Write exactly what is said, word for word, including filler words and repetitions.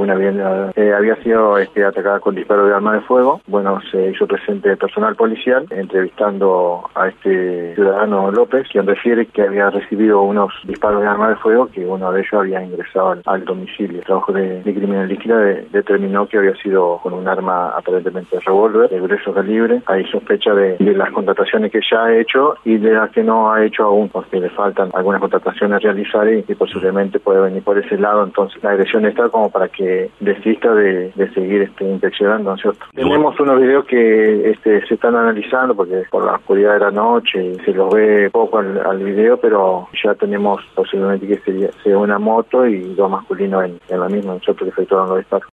una vivienda eh, había sido este, atacada con disparo de arma de fuego. Bueno, se hizo presente personal policial entrevistando a este ciudadano López, quien refiere que había recibido unos disparos de arma de fuego, que uno de ellos había ingresado al, al domicilio. El trabajo de, de criminalística de, determinó que había sido con un arma aparentemente de revólver, de grueso calibre. Hay sospecha de, de las contrataciones que ya ha hecho y de las que no ha hecho aún, porque le faltan algunas contrataciones a realizar y, y posiblemente puede venir por ese lado. Entonces la agresión está como para que desista de, de seguir este, inspeccionando, ¿no es cierto? Tenemos unos videos que este, se están analizando porque por la oscuridad de la noche se los ve poco al, al video, pero ya tenemos posiblemente que sería, sea una moto y dos masculinos en, en la misma, ¿no es cierto?, que efectuaron los disparos.